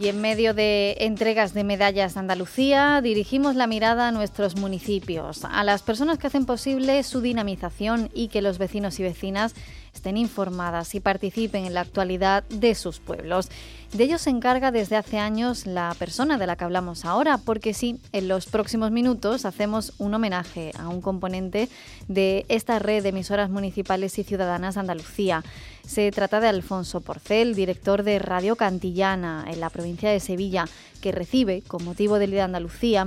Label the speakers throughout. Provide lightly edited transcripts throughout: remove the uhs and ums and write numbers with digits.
Speaker 1: Y en medio de entregas de medallas de Andalucía, dirigimos la mirada a nuestros municipios, a las personas que hacen posible su dinamización y que los vecinos y vecinas estén informadas y participen en la actualidad de sus pueblos. De ello se encarga desde hace años la persona de la que hablamos ahora, porque sí, en los próximos minutos hacemos un homenaje a un componente de esta red de emisoras municipales y ciudadanas de Andalucía. Se trata de Alfonso Porcel, director de Radio Cantillana en la provincia de Sevilla, que recibe, con motivo del Día de Andalucía,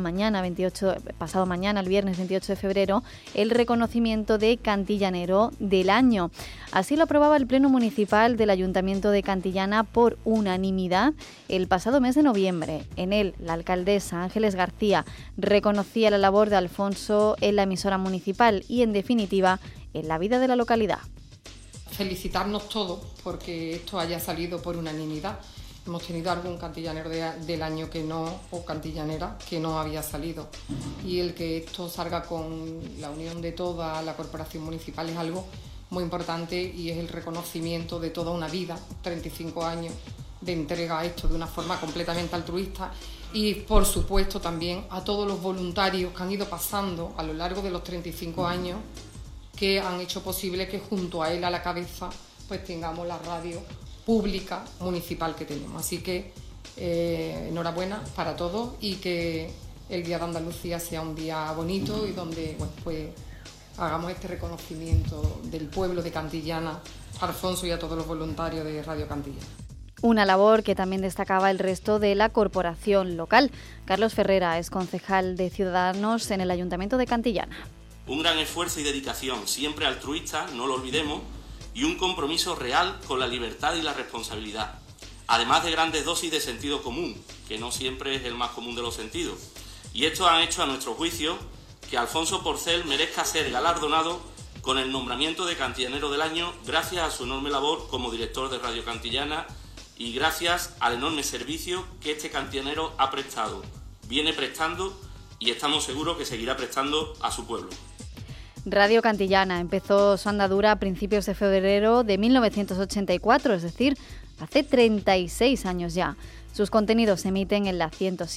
Speaker 1: pasado mañana, el viernes 28 de febrero, el reconocimiento de Cantillanero del Año. Así lo aprobaba el Pleno Municipal del Ayuntamiento de Cantillana por unanimidad el pasado mes de noviembre. En él, la alcaldesa Ángeles García reconocía la labor de Alfonso en la emisora municipal y, en definitiva, en la vida de la localidad.
Speaker 2: Felicitarnos todos porque esto haya salido por unanimidad. Hemos tenido algún cantillanero del año que no, o cantillanera, que no había salido. Y el que esto salga con la unión de toda la corporación municipal es algo muy importante y es el reconocimiento de toda una vida, 35 años de entrega a esto de una forma completamente altruista. Y, por supuesto, también a todos los voluntarios que han ido pasando a lo largo de los 35 años, que han hecho posible que junto a él a la cabeza pues tengamos la radio pública municipal que tenemos. Así que enhorabuena para todos y que el Día de Andalucía sea un día bonito y donde pues hagamos este reconocimiento del pueblo de Cantillana, a Alfonso y a todos los voluntarios de Radio Cantillana.
Speaker 1: Una labor que también destacaba el resto de la corporación local. Carlos Ferrera es concejal de Ciudadanos en el Ayuntamiento de Cantillana.
Speaker 3: Un gran esfuerzo y dedicación, siempre altruista, no lo olvidemos, y un compromiso real con la libertad y la responsabilidad, además de grandes dosis de sentido común, que no siempre es el más común de los sentidos. Y esto han hecho, a nuestro juicio, que Alfonso Porcel merezca ser galardonado con el nombramiento de Cantillanero del Año gracias a su enorme labor como director de Radio Cantillana y gracias al enorme servicio que este cantillanero ha prestado, viene prestando y estamos seguros que seguirá prestando a su pueblo.
Speaker 1: Radio Cantillana empezó su andadura a principios de febrero de 1984, es decir, hace 36 años ya. Sus contenidos se emiten en la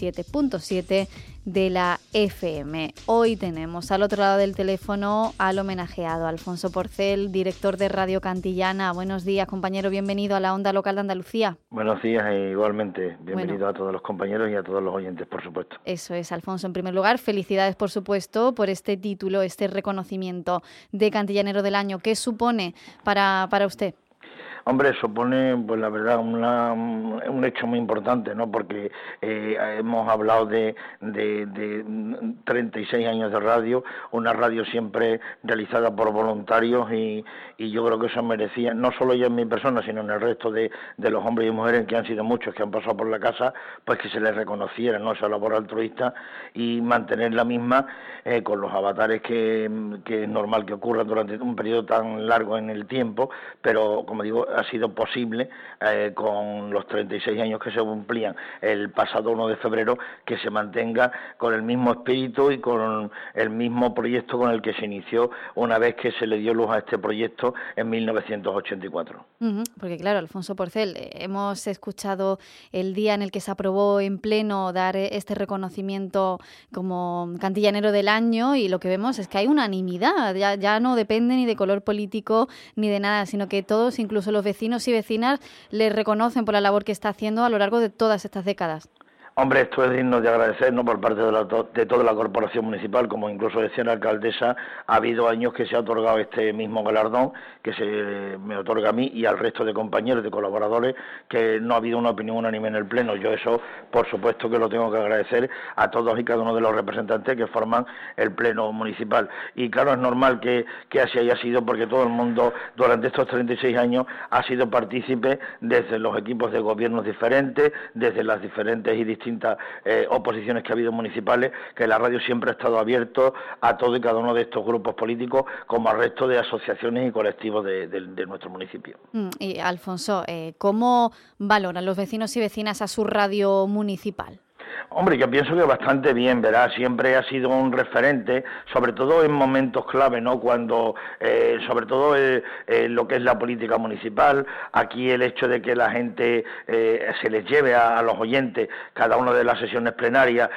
Speaker 1: 107.7 de la FM. Hoy tenemos al otro lado del teléfono al homenajeado Alfonso Porcel, director de Radio Cantillana. Buenos días, compañero, bienvenido a la Onda Local de Andalucía.
Speaker 4: Buenos días e igualmente, bienvenido a todos los compañeros y a todos los oyentes, por supuesto.
Speaker 1: Eso es, Alfonso, en primer lugar, felicidades, por supuesto, por este título, este reconocimiento de Cantillanero del Año. ¿Qué supone para usted?
Speaker 4: Hombre, supone, pues la verdad, un hecho muy importante, ¿no? Porque hemos hablado de 36 años de radio, una radio siempre realizada por voluntarios y yo creo que eso merecía, no solo yo en mi persona, sino en el resto de los hombres y mujeres, que han sido muchos, que han pasado por la casa, pues que se les reconociera, ¿no?, esa labor altruista y mantener la misma con los avatares que es normal que ocurran durante un periodo tan largo en el tiempo, pero, como digo, ha sido posible con los 36 años que se cumplían el pasado 1 de febrero que se mantenga con el mismo espíritu y con el mismo proyecto con el que se inició una vez que se le dio luz a este proyecto en 1984.
Speaker 1: Porque claro, Alfonso Porcel, hemos escuchado el día en el que se aprobó en pleno dar este reconocimiento como Cantillanero del Año y lo que vemos es que hay unanimidad, ya no depende ni de color político ni de nada, sino que todos, incluso los vecinos y vecinas, le reconocen por la labor que está haciendo a lo largo de todas estas décadas.
Speaker 4: Hombre, esto es digno de agradecer, ¿no?, por parte de toda la corporación municipal, como incluso decía la alcaldesa, ha habido años que se ha otorgado este mismo galardón, que se me otorga a mí y al resto de compañeros, de colaboradores, que no ha habido una opinión unánime en el Pleno. Yo eso, por supuesto, que lo tengo que agradecer a todos y cada uno de los representantes que forman el Pleno municipal. Y claro, es normal que así haya sido, porque todo el mundo, durante estos 36 años, ha sido partícipe desde los equipos de gobiernos diferentes, desde las diferentes y distintas oposiciones que ha habido municipales, que la radio siempre ha estado abierto a todo y cada uno de estos grupos políticos, como al resto de asociaciones y colectivos de nuestro municipio.
Speaker 1: Y Alfonso, ¿cómo valoran los vecinos y vecinas a su radio municipal?
Speaker 4: Hombre, yo pienso que bastante bien, ¿verdad? Siempre ha sido un referente, sobre todo en momentos clave, ¿no? Cuando, sobre todo lo que es la política municipal, aquí el hecho de que la gente se les lleve a los oyentes cada una de las sesiones plenarias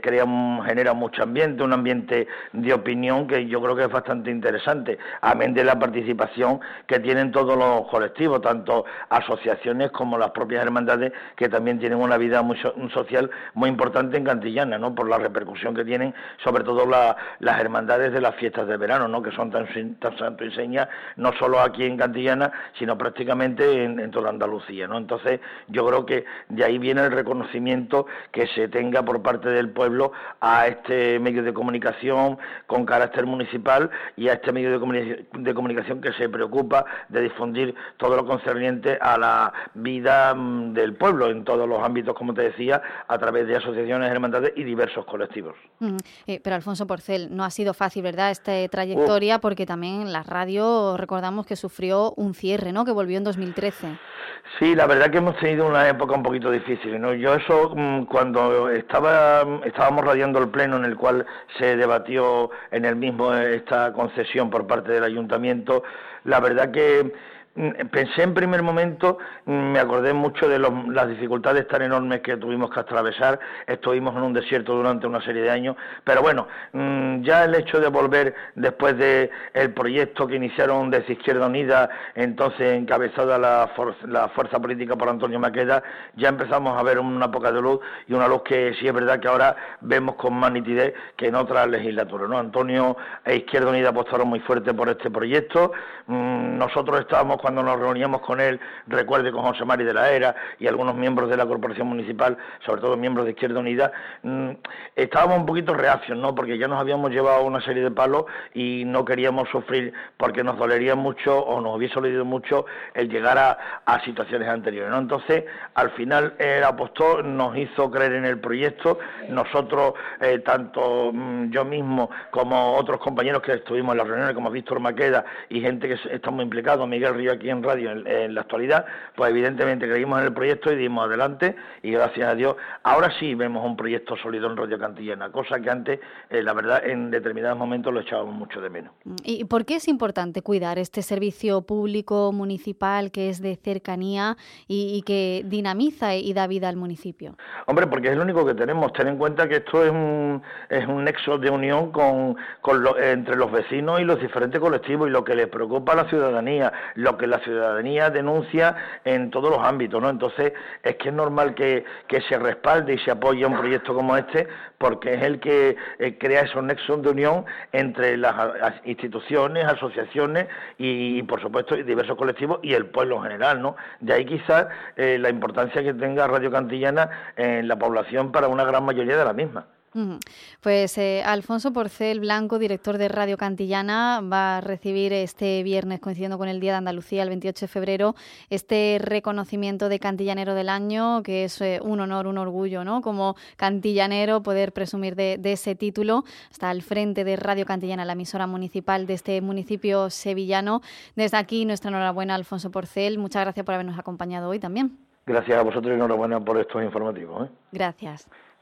Speaker 4: genera mucho ambiente, un ambiente de opinión que yo creo que es bastante interesante, amén de la participación que tienen todos los colectivos, tanto asociaciones como las propias hermandades, que también tienen una vida social muy importante en Cantillana, ¿no? Por la repercusión que tienen, sobre todo las hermandades de las fiestas de verano, ¿no? Que son tan santo y seña, no solo aquí en Cantillana, sino prácticamente en toda Andalucía, ¿no? Entonces, yo creo que de ahí viene el reconocimiento que se tenga por parte del pueblo a este medio de comunicación con carácter municipal y a este medio de comunicación que se preocupa de difundir todo lo concerniente a la vida del pueblo en todos los ámbitos, como te decía, a través de asociaciones, hermandades y diversos colectivos.
Speaker 1: Pero Alfonso Porcel, no ha sido fácil, ¿verdad?, esta trayectoria, porque también la radio, recordamos que sufrió un cierre, ¿no?, que volvió en 2013.
Speaker 4: Sí, la verdad que hemos tenido una época un poquito difícil, ¿no? Yo eso, cuando estábamos radiando el pleno en el cual se debatió en el mismo esta concesión por parte del ayuntamiento, la verdad que pensé en primer momento, me acordé mucho de las dificultades tan enormes que tuvimos que atravesar. Estuvimos en un desierto durante una serie de años, pero bueno, ya el hecho de volver después de el proyecto que iniciaron desde Izquierda Unida, entonces encabezada la fuerza política por Antonio Maqueda, ya empezamos a ver una poca de luz, y una luz que sí es verdad que ahora vemos con más nitidez que en otras legislaturas, ¿no? Antonio e Izquierda Unida apostaron muy fuerte por este proyecto. Nosotros estábamos, cuando nos reuníamos con él, recuerde, con José Mari de la Era y algunos miembros de la Corporación Municipal, sobre todo miembros de Izquierda Unida, estábamos un poquito reacios, ¿no? Porque ya nos habíamos llevado una serie de palos y no queríamos sufrir, porque nos dolería mucho o nos hubiese dolido mucho el llegar a situaciones anteriores, ¿no? Entonces, al final, él apostó, nos hizo creer en el proyecto. Nosotros, tanto yo mismo como otros compañeros que estuvimos en las reuniones, como Víctor Maqueda y gente que estamos implicados, Miguel Río aquí en radio en la actualidad, pues evidentemente creímos en el proyecto y dimos adelante, y gracias a Dios ahora sí vemos un proyecto sólido en Radio Cantillana, cosa que antes, la verdad, en determinados momentos lo echábamos mucho de menos.
Speaker 1: ¿Y por qué es importante cuidar este servicio público municipal que es de cercanía y que dinamiza y da vida al municipio?
Speaker 4: Hombre, porque es lo único que tenemos. Ten en cuenta que esto es un nexo de unión entre los vecinos y los diferentes colectivos, y lo que les preocupa a la ciudadanía, lo que la ciudadanía denuncia en todos los ámbitos, ¿no? Entonces, es que es normal que se respalde y se apoye un proyecto como este, porque es el que crea esos nexos de unión entre las instituciones, asociaciones y por supuesto, diversos colectivos y el pueblo en general, ¿no? De ahí quizás la importancia que tenga Radio Cantillana en la población para una gran mayoría de la misma.
Speaker 1: Pues Alfonso Porcel Blanco, director de Radio Cantillana, va a recibir este viernes, coincidiendo con el Día de Andalucía, el 28 de febrero, este reconocimiento de Cantillanero del Año, que es un honor, un orgullo, ¿no?, como cantillanero poder presumir de ese título. Está al frente de Radio Cantillana, la emisora municipal de este municipio sevillano. Desde aquí, nuestra enhorabuena, Alfonso Porcel. Muchas gracias por habernos acompañado hoy también.
Speaker 4: Gracias a vosotros y enhorabuena por estos informativos.
Speaker 1: Gracias.